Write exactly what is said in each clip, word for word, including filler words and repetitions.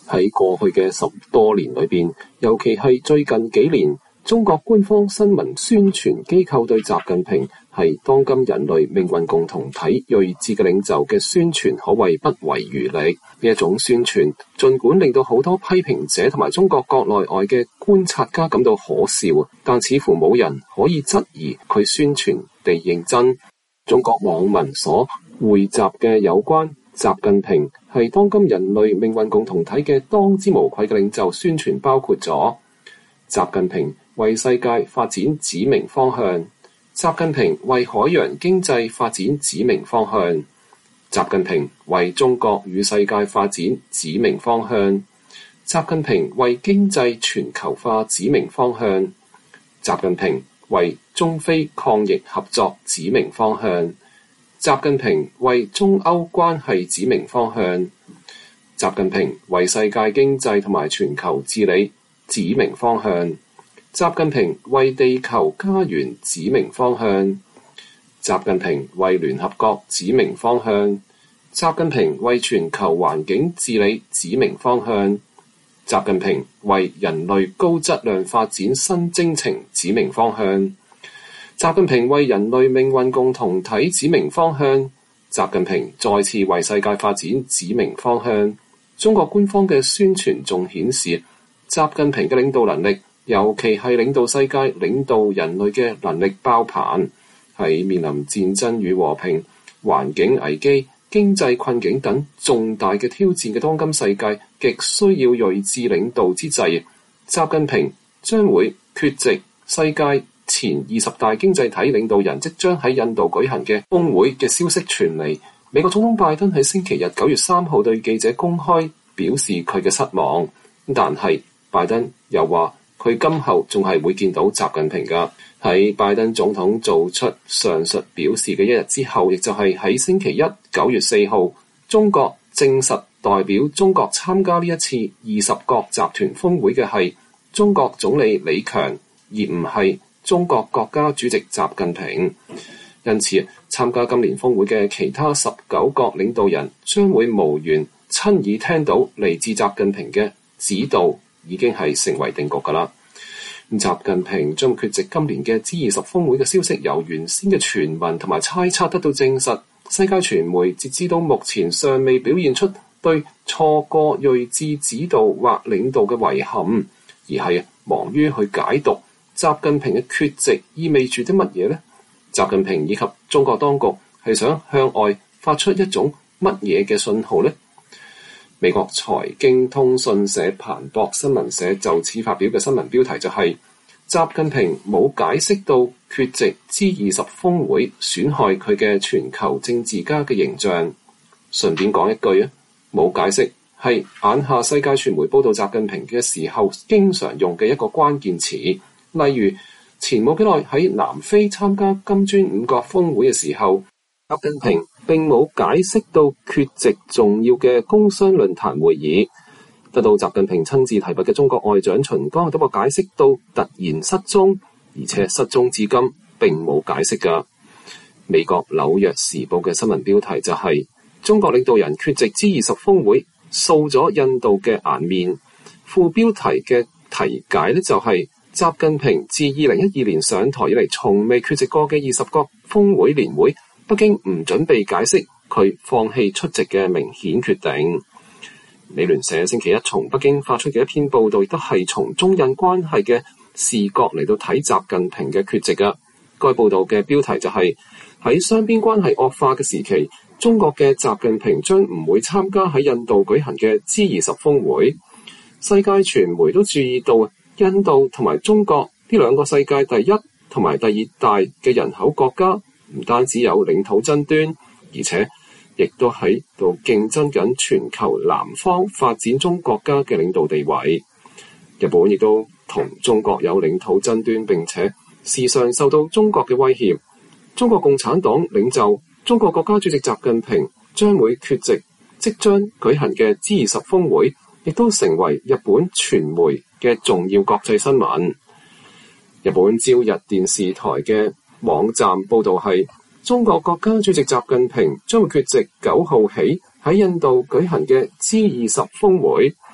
喺過去嘅十多年裏邊，尤其係最近幾年，中國官方新聞宣傳機構對習近平係當今人類命運共同體睿智嘅領袖嘅宣傳，可謂不遺餘力。呢一種宣傳，儘管令到好多批評者同埋中國國內外嘅觀察家感到可笑，但似乎冇人可以質疑佢宣傳地認真。中國網民所匯集嘅有關習近平係當今人類命運共同體嘅當之無愧嘅領袖宣傳，包括咗習近平為世界發展指明方向，習近平為海洋經濟發展指明方向，習近平為中國與世界發展指明方向，習近平為經濟全球化指明方向，習近平為中非抗疫合作指明方向，習近平為中歐關係指明方向，習近平為世界經濟同埋全球治理指明方向，習近平為地球家園指明方向，習近平為聯合國指明方向，習近平為全球環境治理指明方向，習近平為人類高質量發展新征程指明方向，習近平為人類命運共同體指明方向，習近平再次為世界發展指明方向。中國官方嘅宣傳仲顯示，習近平嘅領導能力，尤其係領導世界、領導人類嘅能力爆棚。喺面臨戰爭與和平、環境危機、經濟困境等重大嘅挑戰嘅當今世界，極需要睿智領導之際，習近平將會缺席世界前二十大經濟體領導人即將喺印度舉行嘅峰會嘅消息傳嚟。美國總統拜登喺星期日九月三號對記者公開表示佢嘅失望，但係拜登又話佢今後仲係會見到習近平㗎。喺拜登總統做出上述表示嘅一日之後，亦就係喺星期一九月四號，中國證實代表中國參加呢一次二十國集團峰會嘅係中國總理李強，而唔係中國國家主席習近平。因此，參加今年峰會嘅其他十九國領導人將會無緣親耳聽到嚟自習近平嘅指導，已經係成為定局㗎啦。習近平將缺席今年嘅 G 二十峰會嘅消息，由原先嘅傳聞同埋猜測得到證實。世界傳媒截至到目前尚未表現出對錯過睿智指導或領導嘅遺憾，而係忙於去解讀習近平嘅缺席意味住啲乜嘢呢？習近平以及中國當局係想向外發出一種乜嘢嘅信號呢？美國財經通訊社彭博新聞社就此發表嘅新聞標題就係、是、習近平冇解釋到缺席 G 二十峰會損害佢嘅全球政治家嘅形象。順便講一句啊，冇解釋係眼下世界傳媒報道習近平嘅時候經常用嘅一個關鍵詞，例如前冇幾耐喺南非參加金磚五國峰會嘅時候，習近平並冇解釋到缺席重要嘅工商論壇會議。得到習近平親自提拔嘅中國外長秦剛都話解釋到突然失蹤，而且失蹤至今並冇解釋㗎。美國紐約時報嘅新聞標題就係、是、中國領導人缺席 G 二十峰會，掃咗印度嘅顏面。副標題嘅題解呢就係、是習近平自二零一二年上台以嚟，從未缺席過嘅二十國峰會年會，北京唔準備解釋佢放棄出席嘅明顯決定。美聯社星期一從北京發出嘅一篇報道，亦都係從中印關係嘅視角嚟到睇習近平嘅缺席㗎。該報道嘅標題就係、是、喺雙邊關係惡化嘅時期，中國嘅習近平將唔會參加喺印度舉行嘅 G 二十峰會。世界傳媒都注意到，印度同埋中國呢兩個世界第一同埋第二大嘅人口國家，唔單止有領土爭端，而且亦都喺度競爭緊全球南方發展中國家嘅領導地位。日本亦都同中國有領土爭端，並且時常受到中國嘅威脅。中國共產黨領袖、中國國家主席習近平將會缺席即將舉行嘅 G 二十峰會，亦都成為日本傳媒嘅重要國際新聞。日本朝日電視台嘅網站報道係，中國國家主席習近平將會缺席九號起喺印度舉行嘅 G 二十峰會。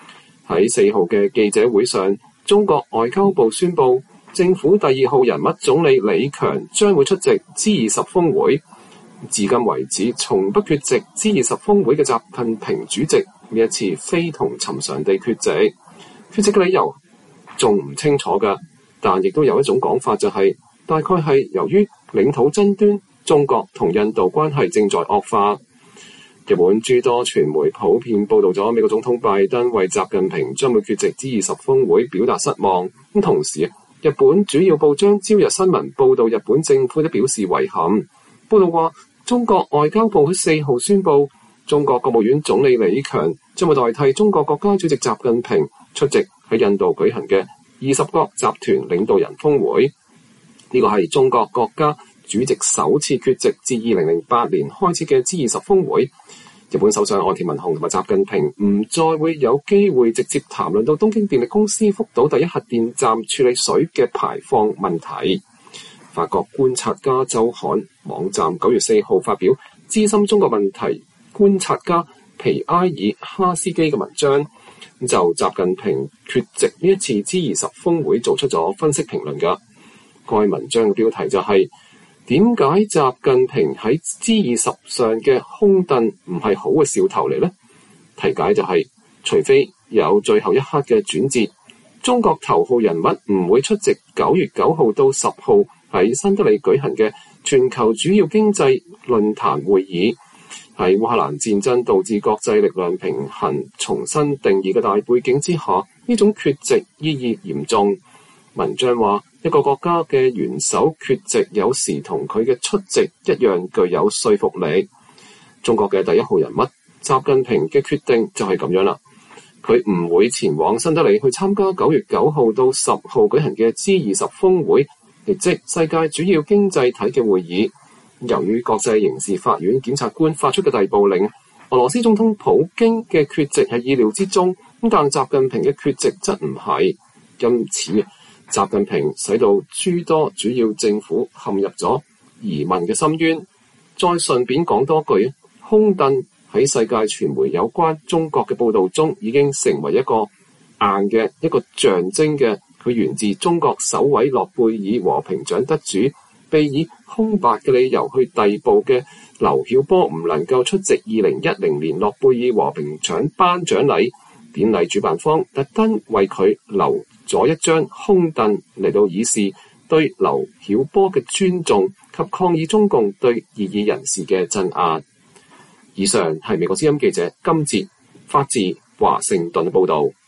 喺四號嘅記者會上，中國外交部宣布，政府第二號人物總理李強將會出席 G 二十峰會。至今為止，從不缺席 G 二十峰會嘅習近平主席呢一次非同尋常地缺席。缺席嘅理由仲唔清楚㗎，但亦都有一種講法，就係大概係由於領土爭端，中國同印度關係正在惡化。日本諸多傳媒普遍報導咗美國總統拜登為習近平將會缺席 G 二十峰會表達失望。咁同時，日本主要報章朝日新聞報導日本政府都表示遺憾。報導話，中國外交部喺四號宣布，中國國務院總理李強將會代替中國國家主席習近平出席喺印度舉行嘅二十國集團領導人峰會。呢個係中國國家主席首次缺席自二零零八年開始嘅 G 二十峰會。日本首相岸田文雄同埋習近平唔再會有機會直接談論到東京電力公司福島第一核電站處理水嘅排放問題。法國觀察家周刊網站九月四號發表資深中國問題觀察家皮埃爾哈斯基嘅文章，就習近平缺席呢一次 G 二十峰會做出咗分析評論㗎。該文章嘅標題就係點解習近平喺 G 二十上嘅空凳唔係好嘅兆頭嚟呢？題解就係、是、除非有最後一刻嘅轉折，中國頭號人物唔會出席九月九號到十號喺新德里舉行嘅全球主要經濟論壇會議。喺烏克蘭戰爭導致國際力量平衡重新定義嘅大背景之下，呢種缺席意義嚴重。文章話，一個國家嘅元首缺席，有時同佢嘅出席一樣具有說服力。中國嘅第一號人物習近平嘅決定就係咁樣啦。佢唔會前往新德里去參加九月九號到十號舉行嘅 G 二十峰會，亦即世界主要經濟體嘅會議。由於國際刑事法院檢察官發出嘅逮捕令，俄羅斯總統普京嘅缺席係意料之中，咁但習近平嘅缺席則唔係。因此，習近平使到諸多主要政府陷入咗疑問嘅深淵。再順便講多句，空凳喺世界傳媒有關中國嘅報導中已經成為一個硬嘅一個象徵嘅，佢源自中國首位諾貝爾和平獎得主，被以空白嘅理由去逮捕嘅劉曉波唔能夠出席二零一零年諾貝爾和平獎頒獎禮。典禮主辦方特登為佢留咗一張空凳嚟到以示對劉曉波嘅尊重及抗議中共對異議人士嘅鎮壓。以上係美國之音記者金哲發自華盛頓嘅報導。